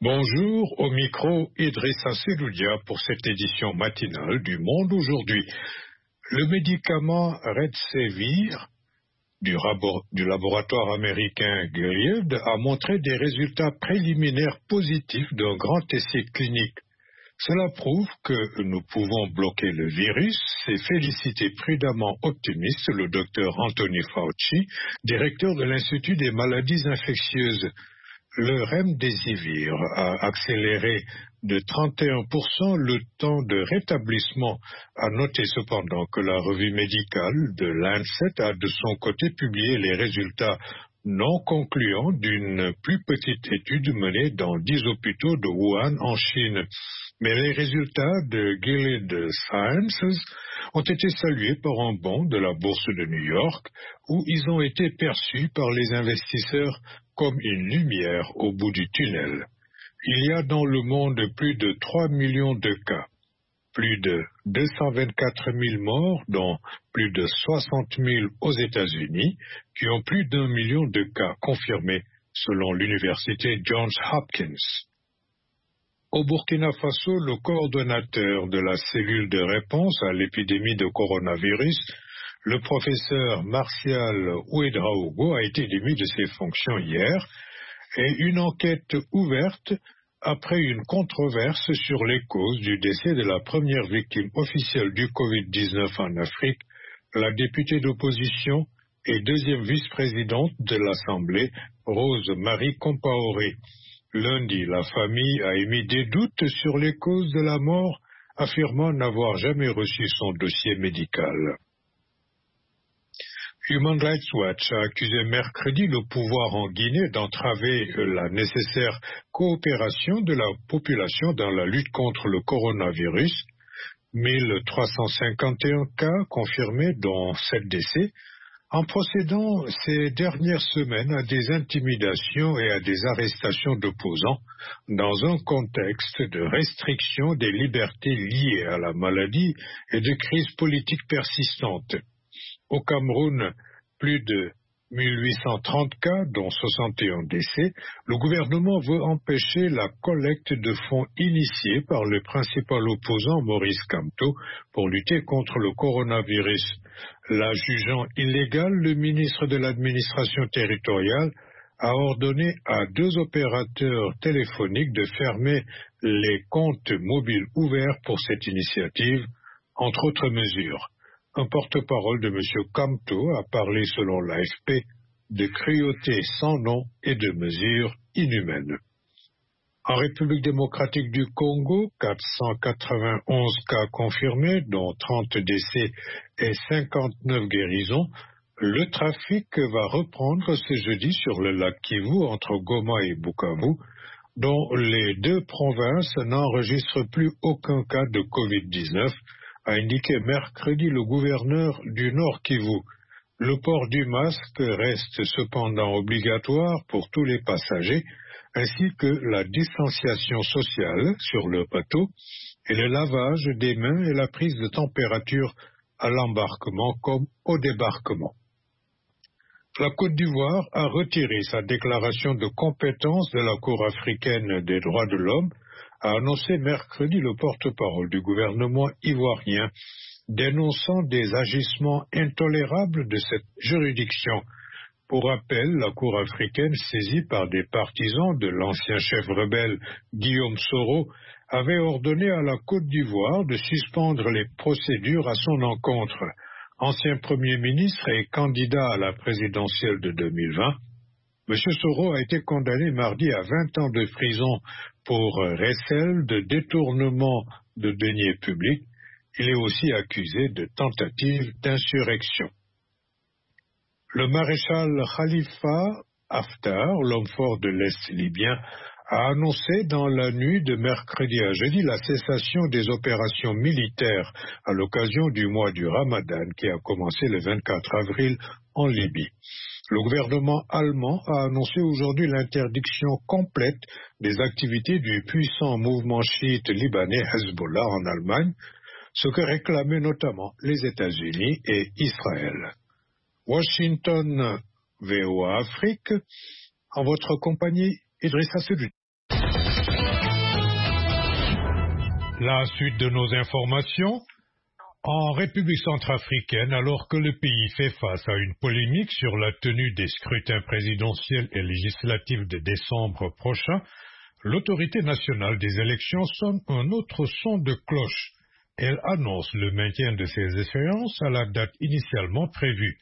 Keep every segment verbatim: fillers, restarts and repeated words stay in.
Bonjour, au micro Idrissa Seloudia pour cette édition matinale du Monde aujourd'hui. Le médicament Remdesivir du, du laboratoire américain Gilead a montré des résultats préliminaires positifs d'un grand essai clinique. Cela prouve que nous pouvons bloquer le virus, s'est félicité prudemment optimiste le docteur Anthony Fauci, directeur de l'Institut des maladies infectieuses. Le Remdesivir a accéléré de trente et un pour cent le temps de rétablissement. À noter cependant que la revue médicale de Lancet a de son côté publié les résultats non concluants d'une plus petite étude menée dans dix hôpitaux de Wuhan en Chine. Mais les résultats de Gilead Sciences ont été salués par un bond de la bourse de New York où ils ont été perçus par les investisseurs comme une lumière au bout du tunnel. Il y a dans le monde plus de trois millions de cas, plus de deux cent vingt-quatre mille morts, dont plus de soixante mille aux États-Unis, qui ont plus d'un million de cas confirmés selon l'université Johns Hopkins. Au Burkina Faso, le coordonnateur de la cellule de réponse à l'épidémie de coronavirus, le professeur Martial Ouedraogo, a été démis de ses fonctions hier et une enquête ouverte après une controverse sur les causes du décès de la première victime officielle du covid dix-neuf en Afrique, la députée d'opposition et deuxième vice-présidente de l'Assemblée, Rose Marie Compaoré. Lundi, la famille a émis des doutes sur les causes de la mort, affirmant n'avoir jamais reçu son dossier médical. Human Rights Watch a accusé mercredi le pouvoir en Guinée d'entraver la nécessaire coopération de la population dans la lutte contre le coronavirus. mille trois cent cinquante et un cas confirmés, dont sept décès, en procédant ces dernières semaines à des intimidations et à des arrestations d'opposants dans un contexte de restriction des libertés liées à la maladie et de crise politique persistante. Au Cameroun, plus de mille huit cent trente cas, dont soixante et un décès, le gouvernement veut empêcher la collecte de fonds initiée par le principal opposant Maurice Kamto pour lutter contre le coronavirus. La jugeant illégale, le ministre de l'administration territoriale a ordonné à deux opérateurs téléphoniques de fermer les comptes mobiles ouverts pour cette initiative, entre autres mesures. Un porte-parole de M. Kamto a parlé, selon l'A F P, de cruauté sans nom et de mesures inhumaines. En République démocratique du Congo, quatre cent quatre-vingt-onze cas confirmés, dont trente décès et cinquante-neuf guérisons. Le trafic va reprendre ce jeudi sur le lac Kivu entre Goma et Bukavu, dont les deux provinces n'enregistrent plus aucun cas de covid dix-neuf, a indiqué mercredi le gouverneur du Nord Kivu. Le port du masque reste cependant obligatoire pour tous les passagers, ainsi que la distanciation sociale sur le bateau et le lavage des mains et la prise de température à l'embarquement comme au débarquement. La Côte d'Ivoire a retiré sa déclaration de compétence de la Cour africaine des droits de l'homme, a annoncé mercredi le porte-parole du gouvernement ivoirien, dénonçant des agissements intolérables de cette juridiction. Pour rappel, la Cour africaine, saisie par des partisans de l'ancien chef rebelle Guillaume Soro, avait ordonné à la Côte d'Ivoire de suspendre les procédures à son encontre. Ancien Premier ministre et candidat à la présidentielle de deux mille vingt, M. Soro a été condamné mardi à vingt ans de prison pour recel de détournement de deniers publics. Il est aussi accusé de tentative d'insurrection. Le maréchal Khalifa Haftar, l'homme fort de l'Est libyen, a annoncé dans la nuit de mercredi à jeudi la cessation des opérations militaires à l'occasion du mois du Ramadan qui a commencé le vingt-quatre avril en Libye. Le gouvernement allemand a annoncé aujourd'hui l'interdiction complète des activités du puissant mouvement chiite libanais Hezbollah en Allemagne, ce que réclamaient notamment les États-Unis et Israël. Washington, V O A Afrique, en votre compagnie, Idrissa Seloudia. La suite de nos informations. En République centrafricaine, alors que le pays fait face à une polémique sur la tenue des scrutins présidentiels et législatifs de décembre prochain, l'autorité nationale des élections sonne un autre son de cloche. Elle annonce le maintien de ces échéances à la date initialement prévue.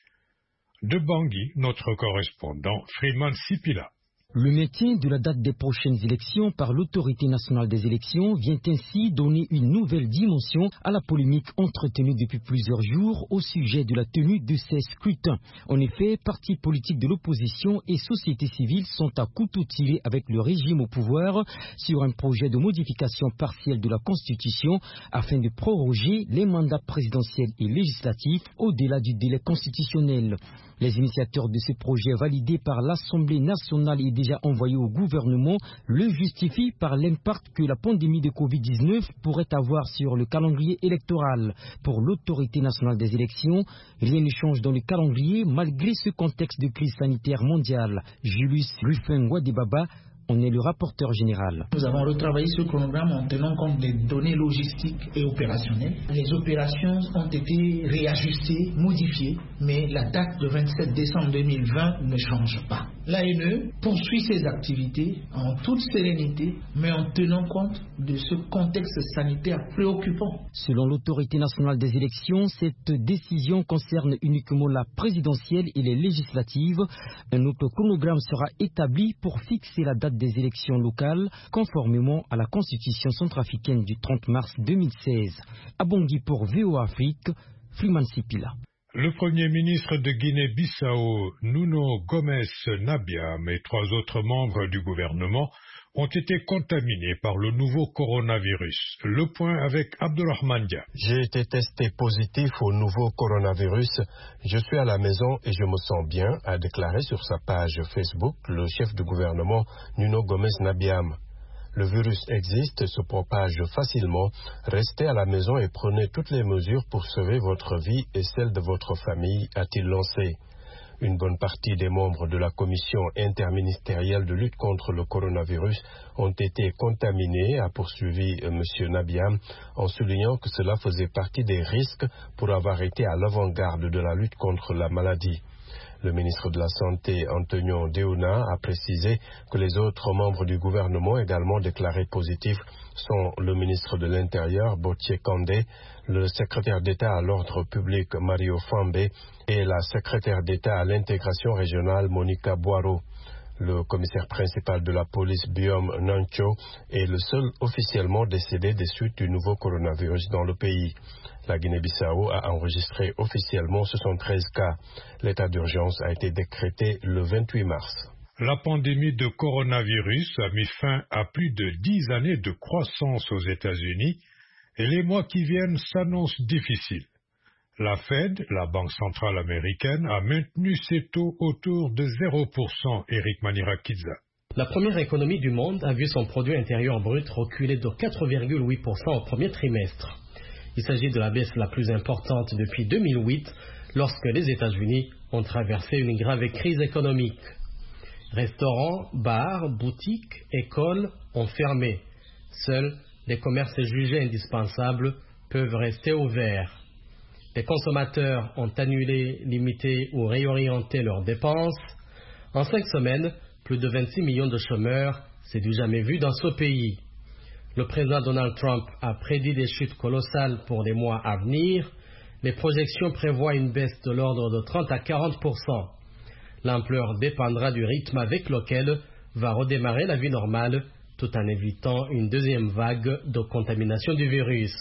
De Bangui, notre correspondant Freeman Sipila. Le maintien de la date des prochaines élections par l'autorité nationale des élections vient ainsi donner une nouvelle dimension à la polémique entretenue depuis plusieurs jours au sujet de la tenue de ces scrutins. En effet, partis politiques de l'opposition et société civile sont à couteau tiré avec le régime au pouvoir sur un projet de modification partielle de la Constitution afin de proroger les mandats présidentiels et législatifs au-delà du délai constitutionnel. Les initiateurs de ce projet validé par l'Assemblée nationale et déjà envoyé au gouvernement le justifient par l'impact que la pandémie de covid dix-neuf pourrait avoir sur le calendrier électoral. Pour l'autorité nationale des élections, rien ne change dans le calendrier malgré ce contexte de crise sanitaire mondiale. Julius Rufin-Wadibaba on est le rapporteur général. Nous avons retravaillé ce chronogramme en tenant compte des données logistiques et opérationnelles. Les opérations ont été réajustées, modifiées, mais la date de vingt-sept décembre deux mille vingt ne change pas. L'A N E poursuit ses activités en toute sérénité, mais en tenant compte de ce contexte sanitaire préoccupant. Selon l'autorité nationale des élections, cette décision concerne uniquement la présidentielle et les législatives. Un autre chronogramme sera établi pour fixer la date des élections locales, conformément à la Constitution centrafricaine du trente mars deux mille seize. À Bangui pour V O Afrique, Freeman Sipila. Le Premier ministre de Guinée-Bissau, Nuno Gomes Nabiam, et trois autres membres du gouvernement ont été contaminés par le nouveau coronavirus. Le point avec Abdulrahman Dia. J'ai été testé positif au nouveau coronavirus. Je suis à la maison et je me sens bien, a déclaré sur sa page Facebook le chef du gouvernement Nuno Gomes Nabiam. Le virus existe et se propage facilement. Restez à la maison et prenez toutes les mesures pour sauver votre vie et celle de votre famille, a-t-il lancé. Une bonne partie des membres de la commission interministérielle de lutte contre le coronavirus ont été contaminés, a poursuivi M. Nabiam, en soulignant que cela faisait partie des risques pour avoir été à l'avant-garde de la lutte contre la maladie. Le ministre de la Santé, Antonio Deuna, a précisé que les autres membres du gouvernement également déclarés positifs sont le ministre de l'Intérieur, Botier Kandé, le secrétaire d'État à l'ordre public, Mario Fambe, et la secrétaire d'État à l'intégration régionale, Monica Boiro. Le commissaire principal de la police, Biom Nancho, est le seul officiellement décédé des suites du nouveau coronavirus dans le pays. La Guinée-Bissau a enregistré officiellement soixante-treize cas. L'état d'urgence a été décrété le vingt-huit mars. La pandémie de coronavirus a mis fin à plus de dix années de croissance aux États-Unis et les mois qui viennent s'annoncent difficiles. La Fed, la Banque centrale américaine, a maintenu ses taux autour de zéro pour cent, Eric Manirakidza. La première économie du monde a vu son produit intérieur brut reculer de quatre virgule huit pour cent au premier trimestre. Il s'agit de la baisse la plus importante depuis deux mille huit, lorsque les États-Unis ont traversé une grave crise économique. Restaurants, bars, boutiques, écoles ont fermé. Seuls les commerces jugés indispensables peuvent rester ouverts. Les consommateurs ont annulé, limité ou réorienté leurs dépenses. En cinq semaines, plus de vingt-six millions de chômeurs, c'est du jamais vu dans ce pays. Le président Donald Trump a prédit des chutes colossales pour les mois à venir. Les projections prévoient une baisse de l'ordre de trente à quarante pour cent. L'ampleur dépendra du rythme avec lequel va redémarrer la vie normale, tout en évitant une deuxième vague de contamination du virus.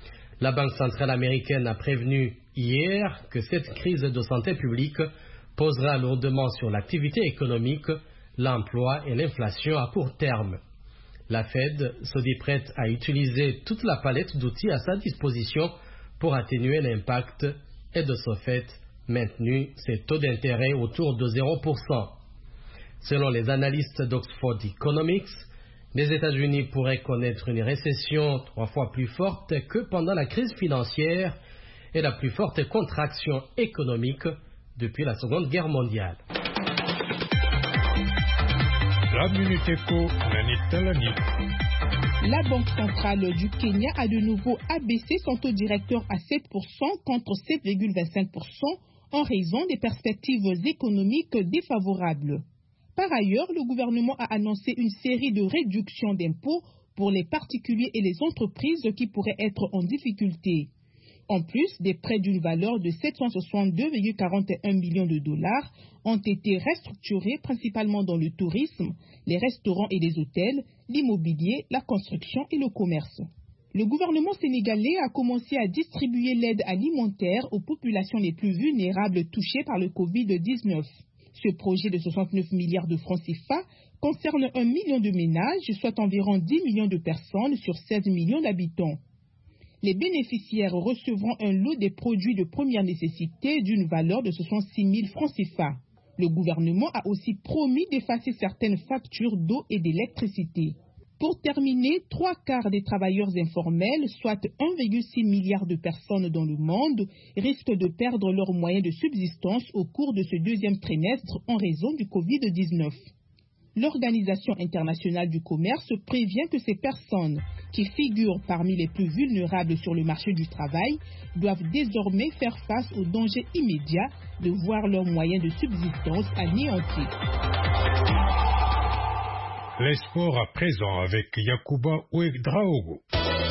La Banque centrale américaine a prévenu hier que cette crise de santé publique posera lourdement sur l'activité économique, l'emploi et l'inflation à court terme. La Fed se dit prête à utiliser toute la palette d'outils à sa disposition pour atténuer l'impact et de ce fait maintenu ses taux d'intérêt autour de zéro pour cent. Selon les analystes d'Oxford Economics, les États-Unis pourraient connaître une récession trois fois plus forte que pendant la crise financière et la plus forte contraction économique depuis la Seconde Guerre mondiale. La Minute Éco, Nani Talani. La Banque centrale du Kenya a de nouveau abaissé son taux directeur à sept pour cent contre sept virgule vingt-cinq pour cent en raison des perspectives économiques défavorables. Par ailleurs, le gouvernement a annoncé une série de réductions d'impôts pour les particuliers et les entreprises qui pourraient être en difficulté. En plus, des prêts d'une valeur de sept cent soixante-deux virgule quarante et un millions de dollars ont été restructurés principalement dans le tourisme, les restaurants et les hôtels, l'immobilier, la construction et le commerce. Le gouvernement sénégalais a commencé à distribuer l'aide alimentaire aux populations les plus vulnérables touchées par le covid dix-neuf. Ce projet de soixante-neuf milliards de francs C F A concerne un million de ménages, soit environ dix millions de personnes sur seize millions d'habitants. Les bénéficiaires recevront un lot des produits de première nécessité d'une valeur de soixante-six mille francs C F A. Le gouvernement a aussi promis d'effacer certaines factures d'eau et d'électricité. Pour terminer, trois quarts des travailleurs informels, soit un virgule six milliard de personnes dans le monde, risquent de perdre leurs moyens de subsistance au cours de ce deuxième trimestre en raison du covid dix-neuf. L'Organisation internationale du commerce prévient que ces personnes, qui figurent parmi les plus vulnérables sur le marché du travail, doivent désormais faire face au danger immédiat de voir leurs moyens de subsistance anéantis. Les sports à présent avec Yacouba Ouedraogo.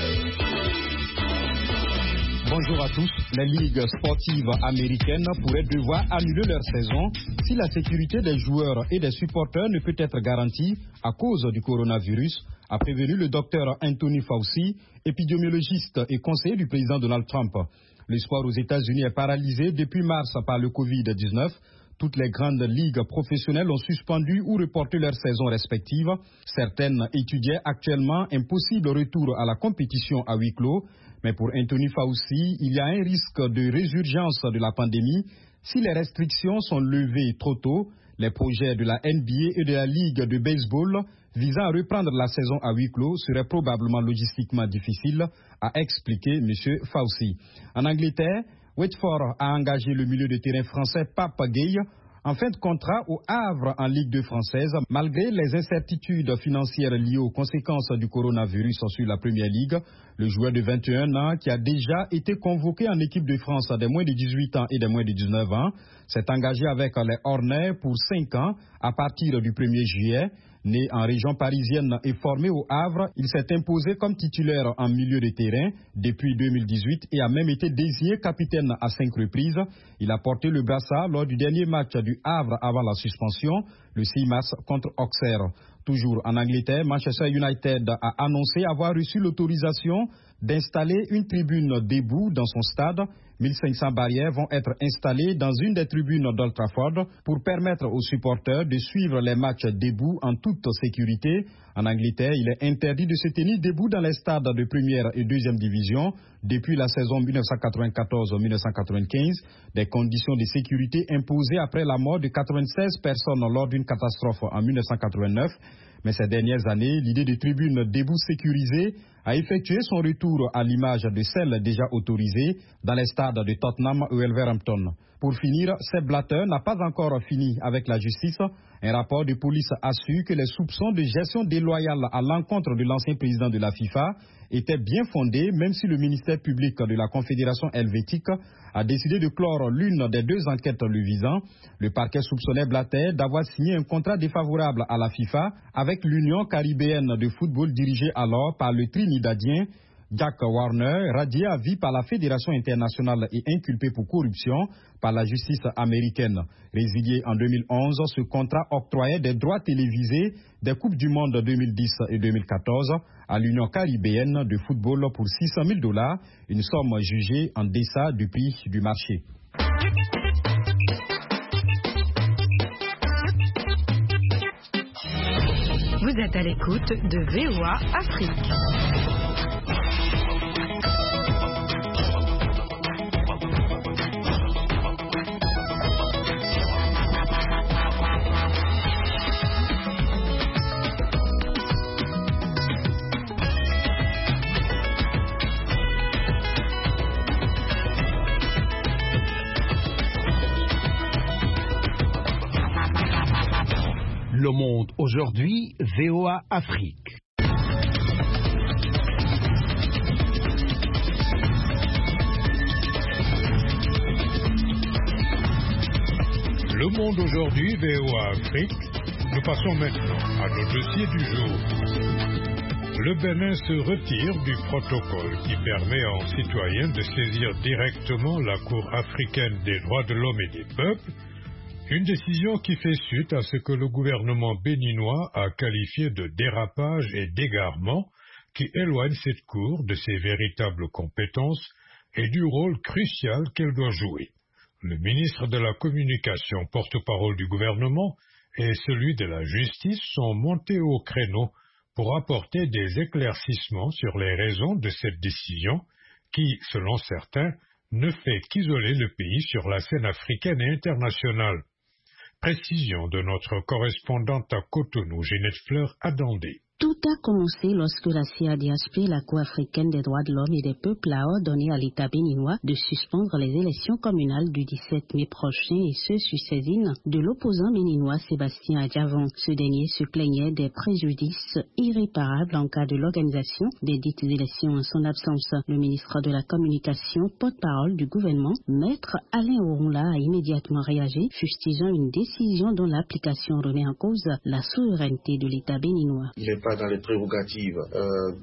Bonjour à tous. Les ligues sportives américaines pourraient devoir annuler leur saison si la sécurité des joueurs et des supporters ne peut être garantie à cause du coronavirus, a prévenu le docteur Anthony Fauci, épidémiologiste et conseiller du président Donald Trump. Le sport aux États-Unis est paralysé depuis mars par le covid dix-neuf. Toutes les grandes ligues professionnelles ont suspendu ou reporté leurs saisons respectives. Certaines étudiaient actuellement un possible retour à la compétition à huis clos. Mais pour Anthony Fauci, il y a un risque de résurgence de la pandémie si les restrictions sont levées trop tôt. Les projets de la N B A et de la Ligue de baseball visant à reprendre la saison à huis clos seraient probablement logistiquement difficiles, a expliqué M. Fauci. En Angleterre, Watford a engagé le milieu de terrain français Pape Gueye en fin de contrat au Havre en Ligue deux française, malgré les incertitudes financières liées aux conséquences du coronavirus sur la Première Ligue. Le joueur de vingt et un ans, qui a déjà été convoqué en équipe de France des moins de dix-huit ans et des moins de dix-neuf ans, s'est engagé avec les Hornets pour cinq ans à partir du premier juillet. Né en région parisienne et formé au Havre, il s'est imposé comme titulaire en milieu de terrain depuis deux mille dix-huit et a même été désigné capitaine à cinq reprises. Il a porté le brassard lors du dernier match du Havre avant la suspension, le six mars contre Auxerre. Toujours en Angleterre, Manchester United a annoncé avoir reçu l'autorisation d'installer une tribune debout dans son stade. mille cinq cents barrières vont être installées dans une des tribunes d'Old Trafford pour permettre aux supporters de suivre les matchs debout en toute sécurité. En Angleterre, il est interdit de se tenir debout dans les stades de première et deuxième division depuis la saison mille neuf cent quatre-vingt-quatorze mille neuf cent quatre-vingt-quinze. Des conditions de sécurité imposées après la mort de quatre-vingt-seize personnes lors d'une catastrophe en mille neuf cent quatre-vingt-neuf. Mais ces dernières années, l'idée de tribunes debout sécurisées a effectué son retour à l'image de celles déjà autorisées dans les stades de Tottenham ou Wolverhampton. Pour finir, Sepp Blatter n'a pas encore fini avec la justice. Un rapport de police assure que les soupçons de gestion déloyale à l'encontre de l'ancien président de la FIFA étaient bien fondés, même si le ministère public de la Confédération helvétique a décidé de clore l'une des deux enquêtes le visant. Le parquet soupçonnait Blatter d'avoir signé un contrat défavorable à la FIFA avec l'Union caribéenne de football dirigée alors par le Trinidadien Jack Warner, radié à vie par la Fédération internationale et inculpé pour corruption par la justice américaine. Résilié en deux mille onze, ce contrat octroyait des droits télévisés des Coupes du Monde deux mille dix et deux mille quatorze à l'Union caribéenne de football pour six cent mille dollars, une somme jugée en deçà du prix du marché. Vous êtes à l'écoute de V O A Afrique. Le Monde aujourd'hui, V O A Afrique. Le Monde aujourd'hui, V O A Afrique. Nous passons maintenant à nos dossiers du jour. Le Bénin se retire du protocole qui permet aux citoyens de saisir directement la Cour africaine des droits de l'homme et des peuples, une décision qui fait suite à ce que le gouvernement béninois a qualifié de dérapage et d'égarement qui éloigne cette Cour de ses véritables compétences et du rôle crucial qu'elle doit jouer. Le ministre de la Communication, porte-parole du gouvernement, et celui de la Justice sont montés au créneau pour apporter des éclaircissements sur les raisons de cette décision qui, selon certains, ne fait qu'isoler le pays sur la scène africaine et internationale. Précision de notre correspondante à Cotonou, Ginette Fleur Adandé. Tout a commencé lorsque la C A D H P, la Cour africaine des droits de l'homme et des peuples, a ordonné à l'État béninois de suspendre les élections communales du dix-sept mai prochain et ce sur saisine de l'opposant béninois Sébastien Adjavon. Ce dernier se plaignait des préjudices irréparables en cas de l'organisation des dites élections en son absence. Le ministre de la Communication, porte-parole du gouvernement, Maître Alain Orunla, a immédiatement réagi, fustigeant une décision dont l'application remet en cause la souveraineté de l'État béninois. Dans les prérogatives euh,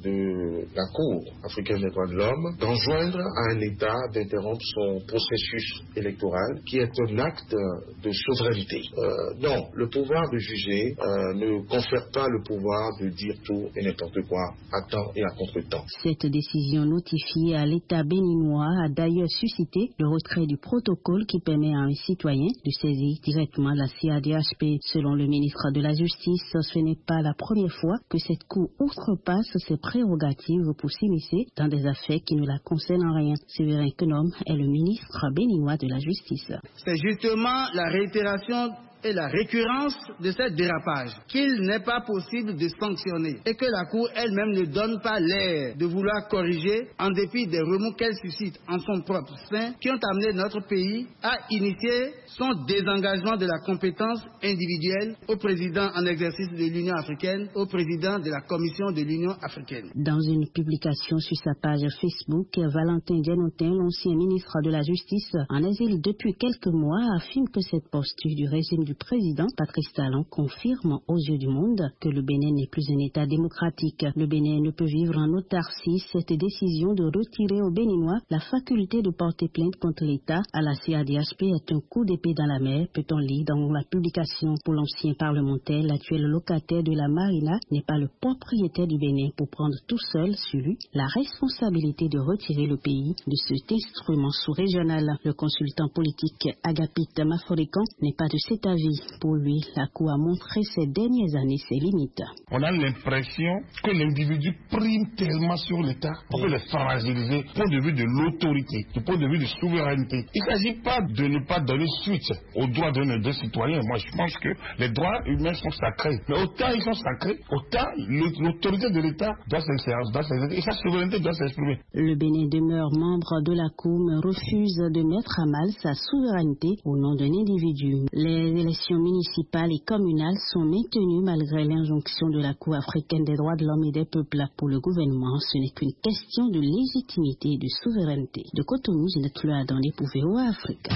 de la Cour africaine des droits de l'homme d'enjoindre à un État d'interrompre son processus électoral qui est un acte de souveraineté. Euh, non, le pouvoir de juger euh, ne confère pas le pouvoir de dire tout et n'importe quoi à temps et à contre-temps. Cette décision notifiée à l'État béninois a d'ailleurs suscité le retrait du protocole qui permet à un citoyen de saisir directement la C A D H P. Selon le ministre de la Justice, ce n'est pas la première fois que cette Cour outrepasse ses prérogatives pour s'immiscer dans des affaires qui ne la concernent en rien. Séverin Kenom est le ministre béninois de la Justice. C'est justement la réitération et la récurrence de ce dérapage qu'il n'est pas possible de sanctionner et que la Cour elle-même ne donne pas l'air de vouloir corriger en dépit des remous qu'elle suscite en son propre sein qui ont amené notre pays à initier son désengagement de la compétence individuelle au président en exercice de l'Union africaine, au président de la Commission de l'Union africaine. Dans une publication sur sa page Facebook, Valentin Dianotin, l'ancien ministre de la Justice en exil depuis quelques mois, affirme que cette posture du régime du président Patrice Talon confirme aux yeux du monde que le Bénin n'est plus un État démocratique. Le Bénin ne peut vivre en autarcie. Cette décision de retirer aux Béninois la faculté de porter plainte contre l'État à la C A D H P est un coup d'épée dans la mer, peut-on lire dans la publication. Pour l'ancien parlementaire, l'actuel locataire de la Marina n'est pas le propriétaire du Bénin pour prendre tout seul sur lui la responsabilité de retirer le pays de cet instrument sous-régional. Le consultant politique Agapit Maforican n'est pas de cet avis. Pour lui, la Cour a montré ces dernières années ses limites. On a l'impression que l'individu prime tellement sur l'État pour le fragiliser du point de vue de l'autorité, du point de vue de souveraineté. Il ne s'agit pas de ne pas donner suite aux droits de nos deux citoyens. Moi, je pense que les droits humains sont sacrés. Mais autant ils sont sacrés, autant l'autorité de l'État doit s'exercer et sa souveraineté doit s'exprimer. Le Bénin demeure membre de la Cour mais refuse de mettre à mal sa souveraineté au nom d'un individu. Les élections municipales et communales sont maintenues malgré l'injonction de la Cour africaine des droits de l'homme et des peuples. Pour le gouvernement, ce n'est qu'une question de légitimité et de souveraineté. De Cotonou, je n'ai plus à donner pour V O A Afrique.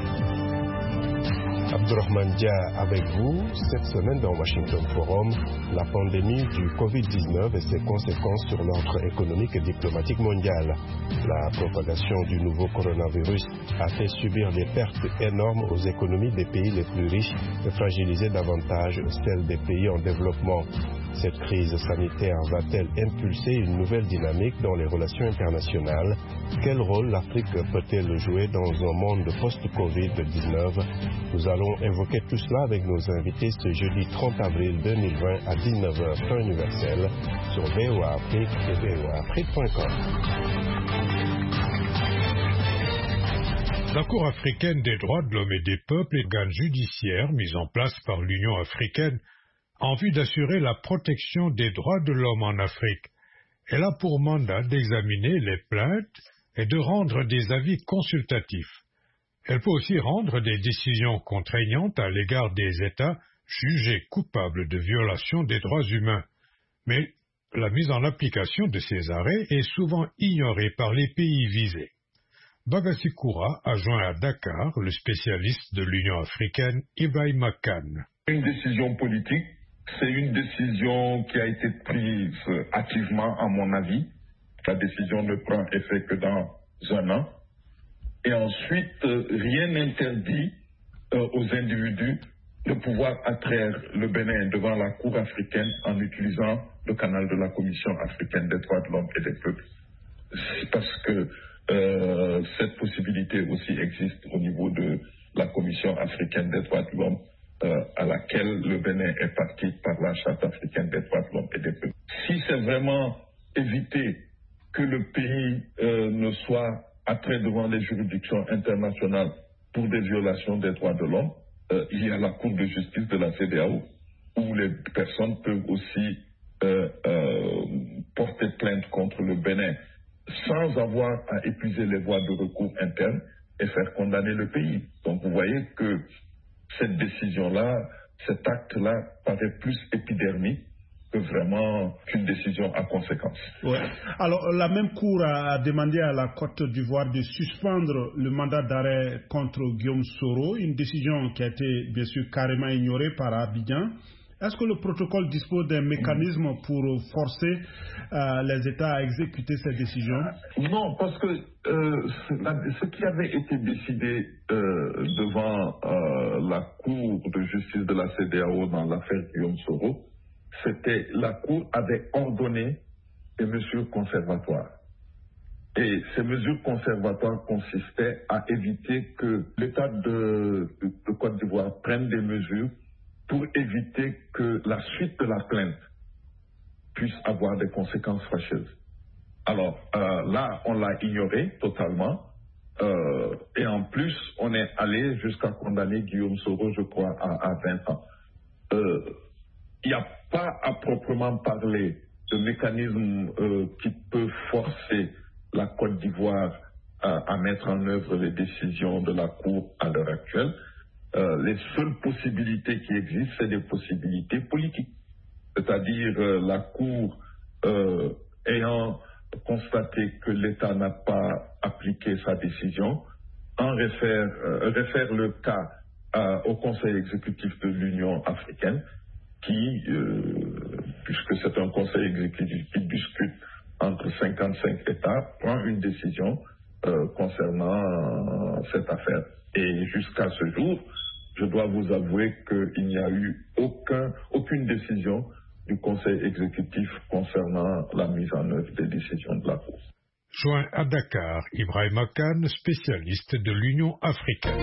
Abdourahmane Dia avec vous. Cette semaine dans Washington Forum, la pandémie du covid dix-neuf et ses conséquences sur l'ordre économique et diplomatique mondial. La propagation du nouveau coronavirus a fait subir des pertes énormes aux économies des pays les plus riches et fragiliser davantage celles des pays en développement. Cette crise sanitaire va-t-elle impulser une nouvelle dynamique dans les relations internationales? Quel rôle l'Afrique peut-elle jouer dans un monde post-covid dix-neuf? Nous allons évoquer tout cela avec nos invités ce jeudi trente avril deux mille vingt à dix-neuf heures temps universel sur V O A Afrique et V O A Afrique point com. La Cour africaine des droits de l'homme et des peuples est organe judiciaire mis en place par l'Union africaine en vue d'assurer la protection des droits de l'homme en Afrique. Elle a pour mandat d'examiner les plaintes et de rendre des avis consultatifs. Elle peut aussi rendre des décisions contraignantes à l'égard des États jugés coupables de violation des droits humains. Mais la mise en application de ces arrêts est souvent ignorée par les pays visés. Bagassi Koura a joint à Dakar le spécialiste de l'Union africaine Ibrahima Kane. Une décision politique, c'est une décision qui a été prise activement, à mon avis. La décision ne prend effet que dans un an. Et ensuite, rien n'interdit euh, aux individus de pouvoir attraire le Bénin devant la Cour africaine en utilisant le canal de la Commission africaine des droits de l'homme et des peuples. C'est parce que euh, cette possibilité aussi existe au niveau de la Commission africaine des droits de l'homme, euh, à laquelle le Bénin est parti par la Charte africaine des droits de l'homme et des peuples. Si c'est vraiment éviter que le pays euh, ne soit attrait devant les juridictions internationales pour des violations des droits de l'homme, euh, il y a la Cour de justice de la C E D E A O, où les personnes peuvent aussi euh, euh, porter plainte contre le Bénin sans avoir à épuiser les voies de recours internes et faire condamner le pays. Donc vous voyez que cette décision-là, cet acte-là paraît plus épidermique que vraiment qu'une décision à conséquence. Ouais. Alors, la même Cour a demandé à la Côte d'Ivoire de suspendre le mandat d'arrêt contre Guillaume Soro, une décision qui a été bien sûr carrément ignorée par Abidjan. Est-ce que le protocole dispose d'un mécanisme pour forcer euh, les États à exécuter cette décision? Non, parce que euh, la, ce qui avait été décidé euh, devant euh, la Cour de justice de la C E D E A O dans l'affaire Guillaume Soro, c'était la Cour avait ordonné des mesures conservatoires. Et ces mesures conservatoires consistaient à éviter que l'État de, de, de Côte d'Ivoire prenne des mesures pour éviter que la suite de la plainte puisse avoir des conséquences fâcheuses. Alors euh, là, on l'a ignoré totalement. Euh, et en plus, on est allé jusqu'à condamner Guillaume Soro, je crois, à, à vingt ans. Euh, Il n'y a pas à proprement parler de mécanisme euh, qui peut forcer la Côte d'Ivoire à, à mettre en œuvre les décisions de la Cour à l'heure actuelle. Euh, les seules possibilités qui existent, c'est des possibilités politiques. C'est-à-dire euh, la Cour euh, ayant constaté que l'État n'a pas appliqué sa décision, en réfère, euh, réfère le cas à, au Conseil exécutif de l'Union africaine, qui, euh, puisque c'est un conseil exécutif qui discute entre cinquante-cinq États, prend une décision euh, concernant euh, cette affaire. Et jusqu'à ce jour, je dois vous avouer qu'il n'y a eu aucun, aucune décision du conseil exécutif concernant la mise en œuvre des décisions de la Cour. Joint à Dakar, Ibrahima Kane, spécialiste de l'Union africaine.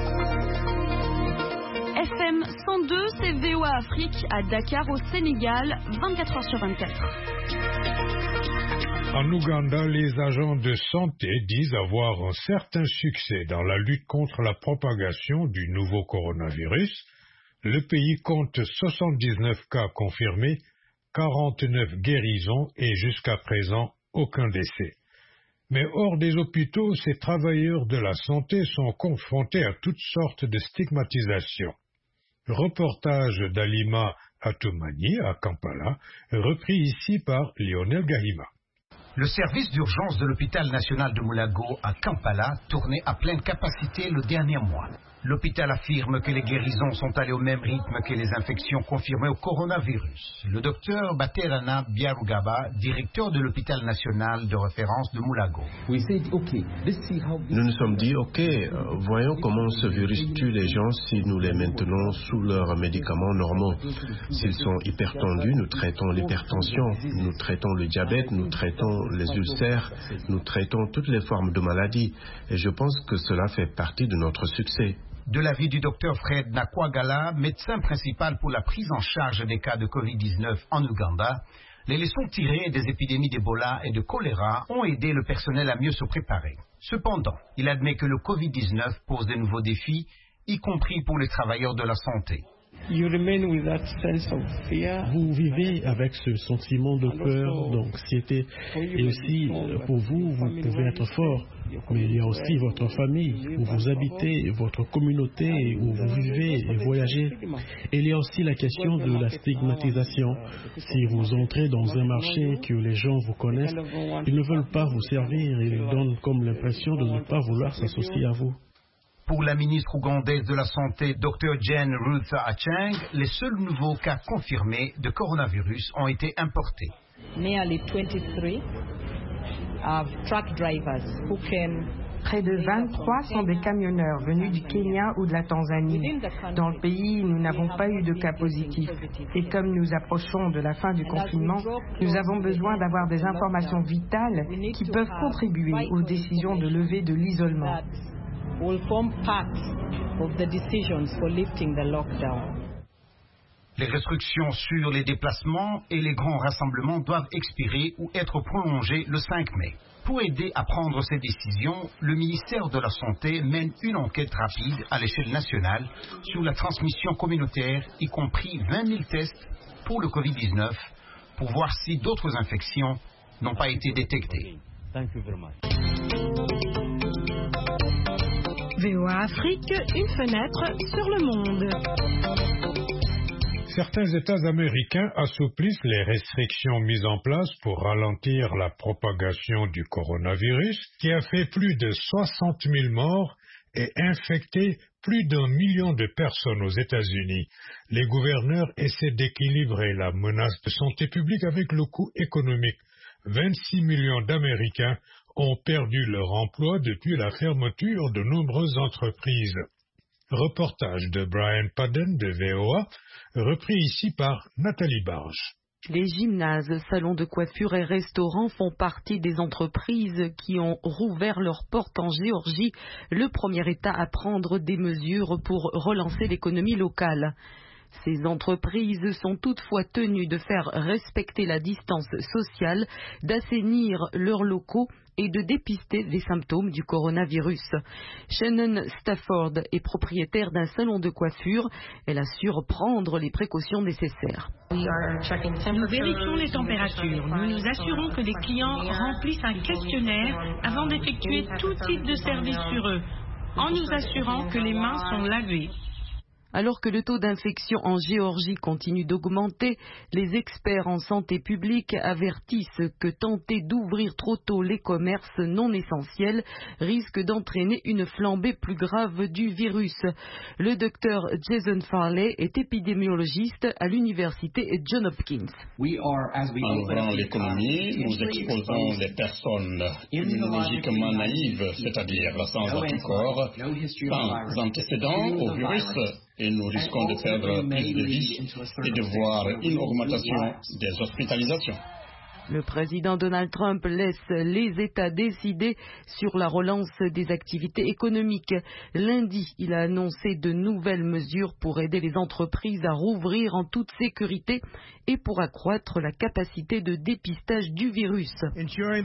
F M cent deux, c'est V O A Afrique à Dakar au Sénégal, vingt-quatre heures sur vingt-quatre. En Ouganda, les agents de santé disent avoir un certain succès dans la lutte contre la propagation du nouveau coronavirus. Le pays compte soixante-dix-neuf cas confirmés, quarante-neuf guérisons et jusqu'à présent aucun décès. Mais hors des hôpitaux, ces travailleurs de la santé sont confrontés à toutes sortes de stigmatisations. Reportage d'Alima Atoumani à Kampala, repris ici par Lionel Gahima. Le service d'urgence de l'hôpital national de Moulago à Kampala tournait à pleine capacité le dernier mois. L'hôpital affirme que les guérisons sont allées au même rythme que les infections confirmées au coronavirus. Le docteur Baterana Biarugaba, directeur de l'hôpital national de référence de Moulago. Nous nous sommes dit, ok, euh, voyons comment ce virus tue les gens si nous les maintenons sous leurs médicaments normaux. S'ils sont hypertendus, nous traitons l'hypertension, nous traitons le diabète, nous traitons les ulcères, nous traitons toutes les formes de maladies. Et je pense que cela fait partie de notre succès. De l'avis du docteur Fred Nakwagala, médecin principal pour la prise en charge des cas de covid dix-neuf en Ouganda, les leçons tirées des épidémies d'Ebola et de choléra ont aidé le personnel à mieux se préparer. Cependant, il admet que le covid dix-neuf pose de nouveaux défis, y compris pour les travailleurs de la santé. Vous vivez avec ce sentiment de peur, d'anxiété, et aussi pour vous, vous pouvez être fort, mais il y a aussi votre famille, où vous habitez, votre communauté, où vous vivez et voyagez. Et il y a aussi la question de la stigmatisation. Si vous entrez dans un marché que les gens vous connaissent, ils ne veulent pas vous servir, ils donnent comme l'impression de ne pas vouloir s'associer à vous. Pour la ministre ougandaise de la Santé, docteur Jane Ruth Acheng, les seuls nouveaux cas confirmés de coronavirus ont été importés. Nearly twenty-three of truck drivers who came. Près de vingt-trois sont des camionneurs venus du Kenya ou de la Tanzanie. Dans le pays, nous n'avons pas eu de cas positifs. Et comme nous approchons de la fin du confinement, nous avons besoin d'avoir des informations vitales qui peuvent contribuer aux décisions de levée de l'isolement. Will form part of the decisions for lifting the lockdown. Les restrictions sur les déplacements et les grands rassemblements doivent expirer ou être prolongées le cinq mai. Pour aider à prendre ces décisions, le ministère de la Santé mène une enquête rapide à l'échelle nationale sur la transmission communautaire, y compris vingt mille tests pour le covid dix-neuf, pour voir si d'autres infections n'ont pas été détectées. Thank you very much. V O A Afrique, une fenêtre sur le monde. Certains États américains assouplissent les restrictions mises en place pour ralentir la propagation du coronavirus, qui a fait plus de soixante mille morts et infecté plus d'un million de personnes aux États-Unis. Les gouverneurs essaient d'équilibrer la menace de santé publique avec le coût économique. vingt-six millions d'Américains ont perdu leur emploi depuis la fermeture de nombreuses entreprises. Reportage de Brian Padden de V O A, repris ici par Nathalie Barge. Les gymnases, salons de coiffure et restaurants font partie des entreprises qui ont rouvert leurs portes en Géorgie, le premier État à prendre des mesures pour relancer l'économie locale. Ces entreprises sont toutefois tenues de faire respecter la distance sociale, d'assainir leurs locaux et de dépister les symptômes du coronavirus. Shannon Stafford est propriétaire d'un salon de coiffure. Elle assure prendre les précautions nécessaires. Nous vérifions les températures. Nous nous assurons que les clients remplissent un questionnaire avant d'effectuer tout type de service sur eux, en nous assurant que les mains sont lavées. Alors que le taux d'infection en Géorgie continue d'augmenter, les experts en santé publique avertissent que tenter d'ouvrir trop tôt les commerces non essentiels risque d'entraîner une flambée plus grave du virus. Le docteur Jason Farley est épidémiologiste à l'université Johns Hopkins. En ouvrant l'économie, nous exposons les personnes immunologiquement naïves, c'est-à-dire sans anticorps, sans antécédents au virus. Et nous risquons de perdre plus de vies et de voir une augmentation des hospitalisations. Le président Donald Trump laisse les États décider sur la relance des activités économiques. Lundi, il a annoncé de nouvelles mesures pour aider les entreprises à rouvrir en toute sécurité et pour accroître la capacité de dépistage du virus. Assurer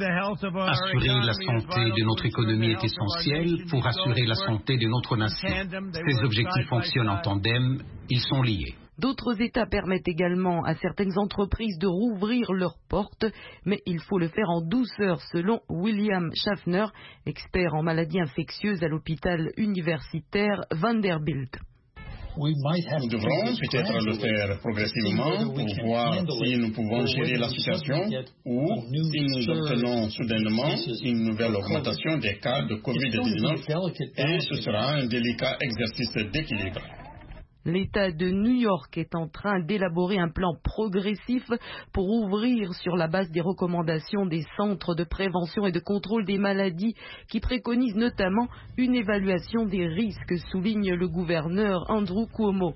la santé de notre économie est essentiel pour assurer la santé de notre nation. Ces objectifs fonctionnent en tandem, ils sont liés. D'autres États permettent également à certaines entreprises de rouvrir leurs portes, mais il faut le faire en douceur, selon William Schaffner, expert en maladies infectieuses à l'hôpital universitaire Vanderbilt. Nous devrons peut-être le faire progressivement pour voir si nous pouvons gérer la situation ou si nous obtenons soudainement une nouvelle augmentation des cas de covid dix-neuf et ce sera un délicat exercice d'équilibre. L'État de New York est en train d'élaborer un plan progressif pour ouvrir sur la base des recommandations des centres de prévention et de contrôle des maladies qui préconisent notamment une évaluation des risques, souligne le gouverneur Andrew Cuomo.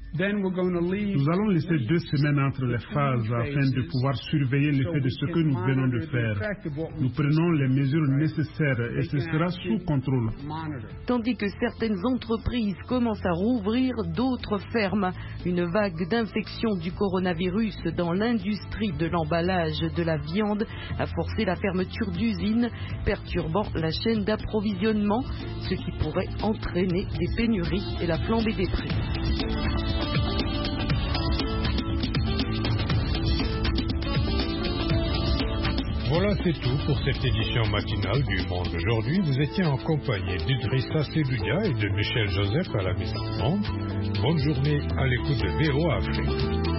Nous allons laisser deux semaines entre les phases afin de pouvoir surveiller l'effet de ce que nous venons de faire. Nous prenons les mesures nécessaires et ce sera sous contrôle. Tandis que certaines entreprises commencent à rouvrir, d'autres ferment. Une vague d'infection du coronavirus dans l'industrie de l'emballage de la viande a forcé la fermeture d'usines, perturbant la chaîne d'approvisionnement, ce qui pourrait entraîner des pénuries et la flambée des prix. Voilà, c'est tout pour cette édition matinale du Monde aujourd'hui. Vous étiez en compagnie d'Idrissa Sedoudia et de Michel Joseph à la mise en onde. Bonne journée à l'écoute de V O A Afrique.